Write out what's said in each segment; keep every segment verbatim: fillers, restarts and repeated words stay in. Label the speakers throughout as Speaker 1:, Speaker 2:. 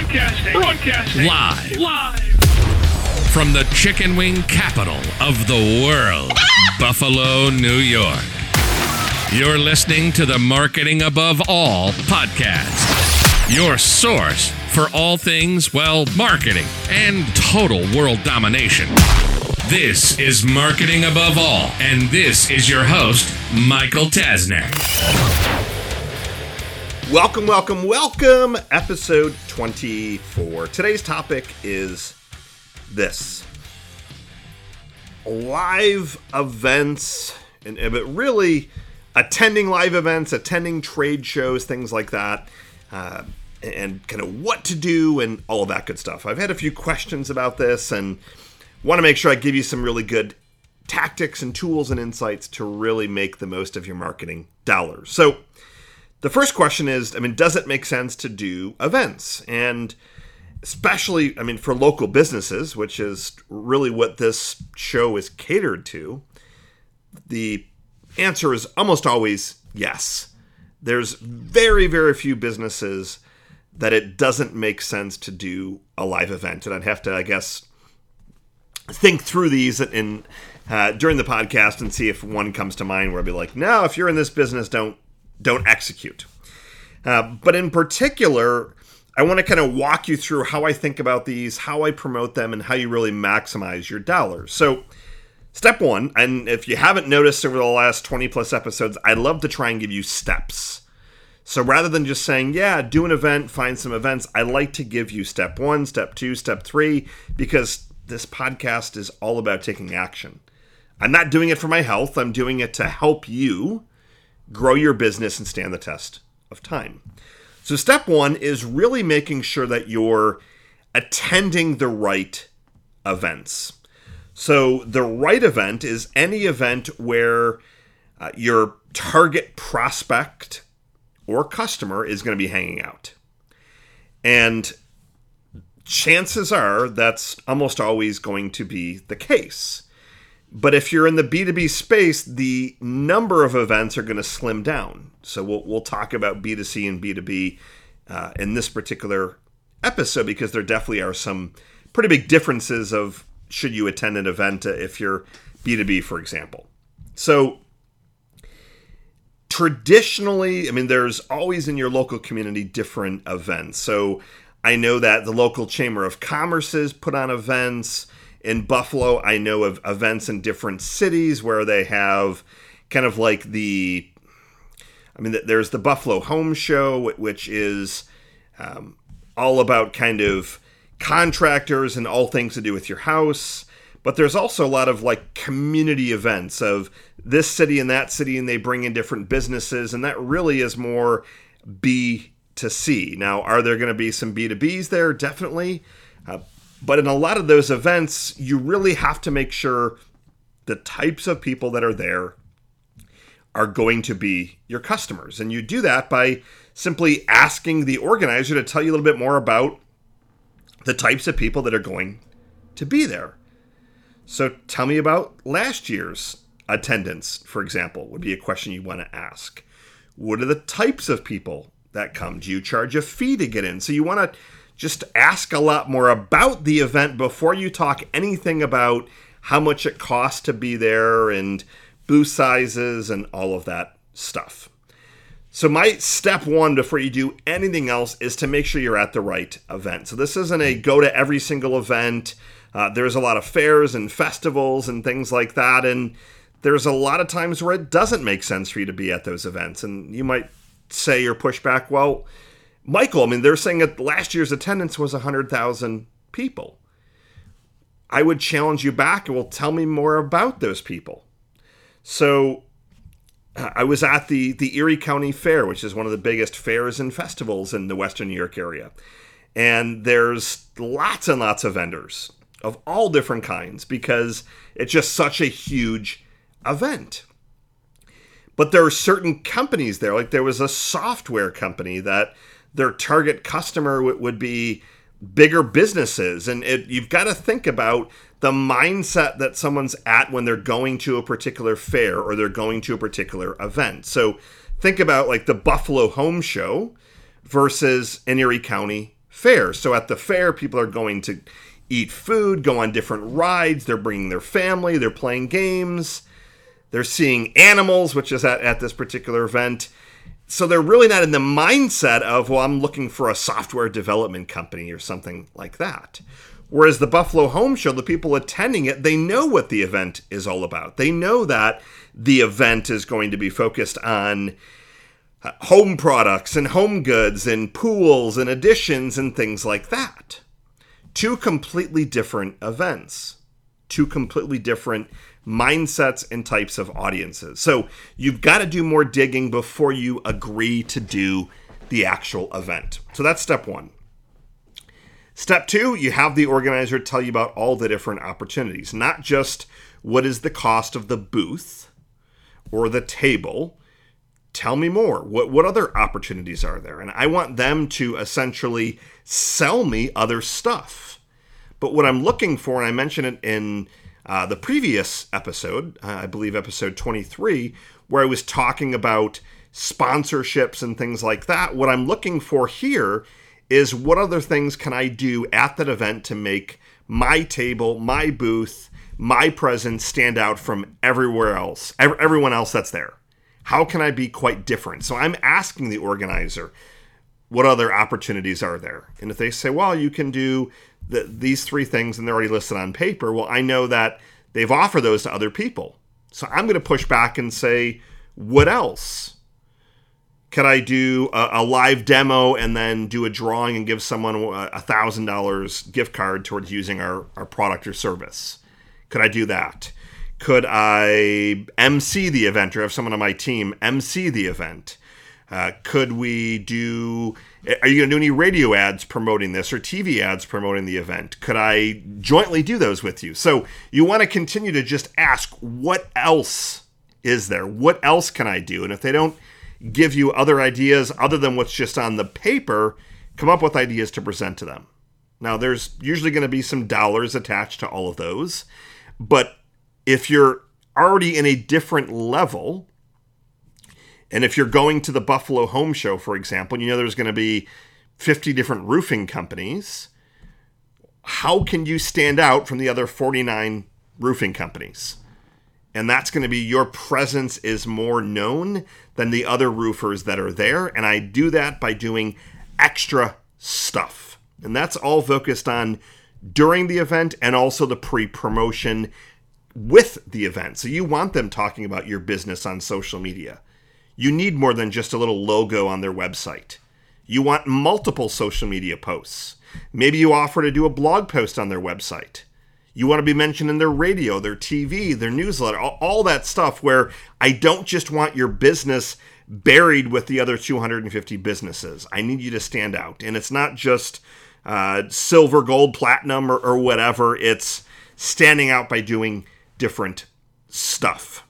Speaker 1: Broadcasting. Broadcasting.
Speaker 2: Live.
Speaker 1: Live.
Speaker 2: From the chicken wing capital of the world, Buffalo, New York. You're listening to the Marketing Above All podcast. Your source for all things, well, marketing and total world domination. This is Marketing Above All, and this is your host, Michael Tasner.
Speaker 3: Welcome, welcome, welcome. Episode twenty-four. Today's topic is this. Live events, and but really attending live events, attending trade shows, things like that, uh, and kind of what to do and all of that good stuff. I've had a few questions about this and want to make sure I give you some really good tactics and tools and insights to really make the most of your marketing dollars. So the first question is, I mean, does it make sense to do events? And especially, I mean, for local businesses, which is really what this show is catered to, the answer is almost always yes. There's very, very few businesses that it doesn't make sense to do a live event. And I'd have to, I guess, think through these in, uh, during the podcast and see if one comes to mind where I'd be like, no, if you're in this business, don't don't execute. Uh, but in particular, I want to kind of walk you through how I think about these, how I promote them, and how you really maximize your dollars. So step one, and if you haven't noticed over the last twenty plus episodes, I love to try and give you steps. So rather than just saying, yeah, do an event, find some events, I like to give you step one, step two, step three, because this podcast is all about taking action. I'm not doing it for my health. I'm doing it to help you grow your business and stand the test of time. So step one is really making sure that you're attending the right events. So the right event is any event where uh, your target prospect or customer is going to be hanging out. And chances are that's almost always going to be the case. But if you're in the B two B space, the number of events are going to slim down. So we'll we'll talk about B two C and B two B uh, in this particular episode because there definitely are some pretty big differences of should you attend an event if you're B two B, for example. So traditionally, I mean, there's always in your local community different events. So I know that the local Chamber of Commerce's put on events. In Buffalo, I know of events in different cities where they have kind of like the, I mean, there's the Buffalo Home Show, which is um, all about kind of contractors and all things to do with your house. But there's also a lot of like community events of this city and that city, and they bring in different businesses. And that really is more B to C. Now, are there going to be some B to Bs there? Definitely. Uh, But in a lot of those events, you really have to make sure the types of people that are there are going to be your customers. And you do that by simply asking the organizer to tell you a little bit more about the types of people that are going to be there. So tell me about last year's attendance, for example, would be a question you want to ask. What are the types of people that come? Do you charge a fee to get in? So you want to just ask a lot more about the event before you talk anything about how much it costs to be there and booth sizes and all of that stuff. So my step one before you do anything else is to make sure you're at the right event. So this isn't a go to every single event. Uh, there's a lot of fairs and festivals and things like that. And there's a lot of times where it doesn't make sense for you to be at those events. And you might say or push back, well, Michael, I mean, they're saying that last year's attendance was one hundred thousand people. I would challenge you back and well, tell me more about those people. So uh, I was at the, the Erie County Fair, which is one of the biggest fairs and festivals in the Western New York area. And there's lots and lots of vendors of all different kinds because it's just such a huge event. But there are certain companies there, like there was a software company that their target customer w- would be bigger businesses. And it, you've got to think about the mindset that someone's at when they're going to a particular fair or they're going to a particular event. So think about like the Buffalo Home Show versus an Erie County fair. So at the fair, people are going to eat food, go on different rides, they're bringing their family, they're playing games, they're seeing animals, which is at, at this particular event. So they're really not in the mindset of, well, I'm looking for a software development company or something like that. Whereas the Buffalo Home Show, the people attending it, they know what the event is all about. They know that the event is going to be focused on home products and home goods and pools and additions and things like that. Two completely different events. Two completely different mindsets and types of audiences. So you've got to do more digging before you agree to do the actual event. So that's step one. Step two, you have the organizer tell you about all the different opportunities, not just what is the cost of the booth or the table. Tell me more. What what other opportunities are there? And I want them to essentially sell me other stuff. But what I'm looking for, and I mentioned it in uh, the previous episode, uh, I believe episode twenty-three, where I was talking about sponsorships and things like that. What I'm looking for here is what other things can I do at that event to make my table, my booth, my presence stand out from everywhere else, ev- everyone else that's there. How can I be quite different? So I'm asking the organizer, what other opportunities are there? And if they say, well, you can do the, these three things and they're already listed on paper, well, I know that they've offered those to other people. So I'm going to push back and say, what else? Could I do a, a live demo and then do a drawing and give someone a one thousand dollars gift card towards using our, our product or service? Could I do that? Could I M C the event or have someone on my team M C the event? Uh, could we do, are you going to do any radio ads promoting this or T V ads promoting the event? Could I jointly do those with you? So you want to continue to just ask, what else is there? What else can I do? And if they don't give you other ideas other than what's just on the paper, come up with ideas to present to them. Now, there's usually going to be some dollars attached to all of those, but if you're already in a different level, and if you're going to the Buffalo Home Show, for example, you know there's going to be fifty different roofing companies, how can you stand out from the other forty-nine roofing companies? And that's going to be your presence is more known than the other roofers that are there. And I do that by doing extra stuff. And that's all focused on during the event and also the pre-promotion with the event. So you want them talking about your business on social media. You need more than just a little logo on their website. You want multiple social media posts. Maybe you offer to do a blog post on their website. You want to be mentioned in their radio, their T V, their newsletter, all, all that stuff where I don't just want your business buried with the other two hundred fifty businesses. I need you to stand out. And it's not just uh, silver, gold, platinum, or, or whatever. It's standing out by doing different stuff.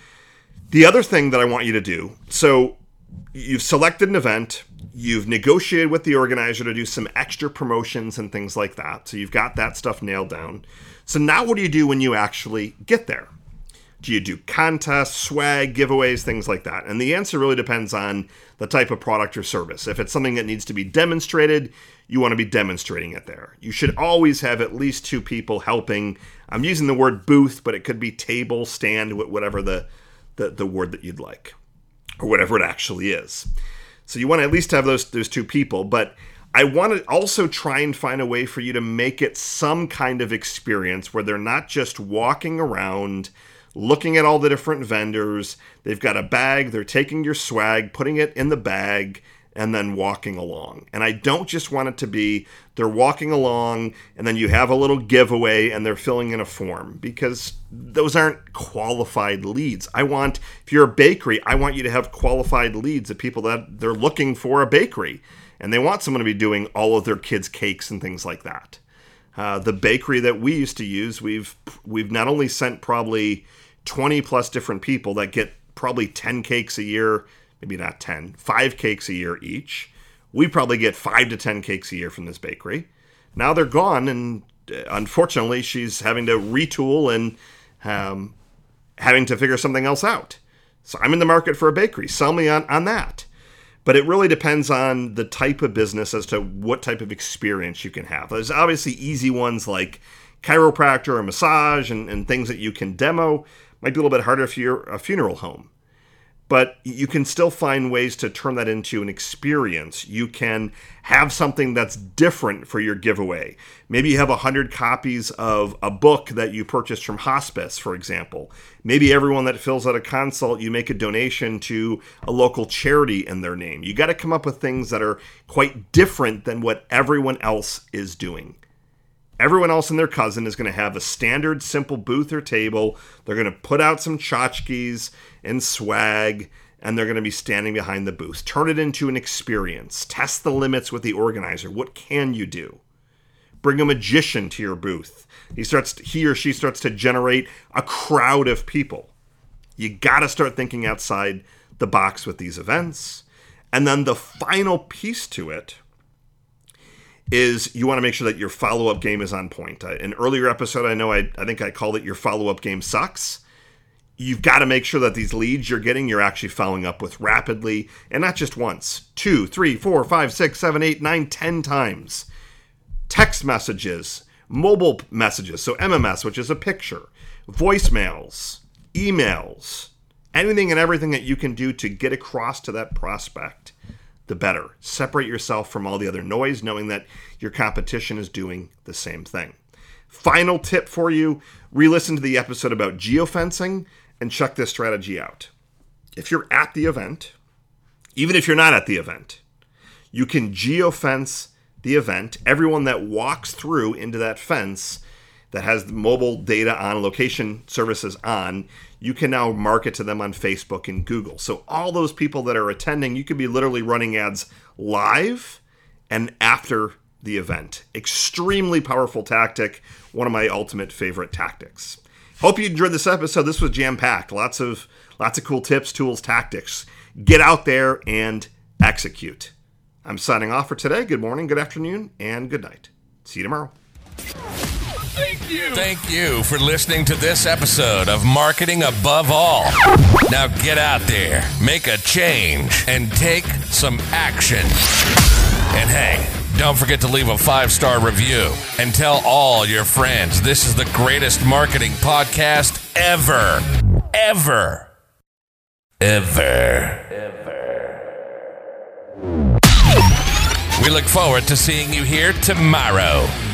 Speaker 3: The other thing that I want you to do, so you've selected an event, you've negotiated with the organizer to do some extra promotions and things like that. So you've got that stuff nailed down. So now what do you do when you actually get there? Do you do contests, swag, giveaways, things like that? And the answer really depends on the type of product or service. If it's something that needs to be demonstrated, you want to be demonstrating it there. You should always have at least two people helping. I'm using the word booth, but it could be table, stand, whatever the, the, the word that you'd like, or whatever it actually is. So you want to at least have those, those two people, but I want to also try and find a way for you to make it some kind of experience where they're not just walking around looking at all the different vendors. They've got a bag, they're taking your swag, putting it in the bag, and then walking along. And I don't just want it to be they're walking along and then you have a little giveaway and they're filling in a form, because those aren't qualified leads. I want, if you're a bakery, I want you to have qualified leads of people that they're looking for a bakery and they want someone to be doing all of their kids' cakes and things like that. Uh, the bakery that we used to use, we've we've not only sent probably twenty plus different people that get probably ten cakes a year, maybe not ten, five cakes a year each. We probably get five to ten cakes a year from this bakery. Now they're gone, and unfortunately she's having to retool and um, having to figure something else out. So I'm in the market for a bakery. Sell me on, on that. But it really depends on the type of business as to what type of experience you can have. There's obviously easy ones like chiropractor or massage and, and things that you can demo. Might be a little bit harder if you're a funeral home. But you can still find ways to turn that into an experience. You can have something that's different for your giveaway. Maybe you have one hundred copies of a book that you purchased from hospice, for example. Maybe everyone that fills out a consult, you make a donation to a local charity in their name. You got to come up with things that are quite different than what everyone else is doing. Everyone else and their cousin is going to have a standard, simple booth or table. They're going to put out some tchotchkes and swag, and they're going to be standing behind the booth. Turn it into an experience. Test the limits with the organizer. What can you do? Bring a magician to your booth. He starts, he or she starts to generate a crowd of people. You got to start thinking outside the box with these events. And then the final piece to it is you want to make sure that your follow-up game is on point. Uh, an earlier episode, I know I, I think I called it your follow-up game sucks. You've got to make sure that these leads you're getting, you're actually following up with rapidly, and not just once, two, three, four, five, six, seven, eight, nine, ten times. Text messages, mobile messages, so M M S, which is a picture, voicemails, emails, anything and everything that you can do to get across to that prospect, the better. Separate yourself from all the other noise, knowing that your competition is doing the same thing. Final tip for you, re-listen to the episode about geofencing and check this strategy out. If you're at the event, even if you're not at the event, you can geofence the event. Everyone that walks through into that fence that has the mobile data on, location services on, you can now market to them on Facebook and Google. So all those people that are attending, you could be literally running ads live and after the event. Extremely powerful tactic. One of my ultimate favorite tactics. Hope you enjoyed this episode. This was jam-packed. Lots of, lots of cool tips, tools, tactics. Get out there and execute. I'm signing off for today. Good morning, good afternoon, and good night. See you tomorrow.
Speaker 2: Thank you. Thank you for listening to this episode of Marketing Above All. Now get out there, make a change, and take some action. And hey, don't forget to leave a five-star review and tell all your friends this is the greatest marketing podcast ever. Ever. Ever. Ever. We look forward to seeing you here tomorrow.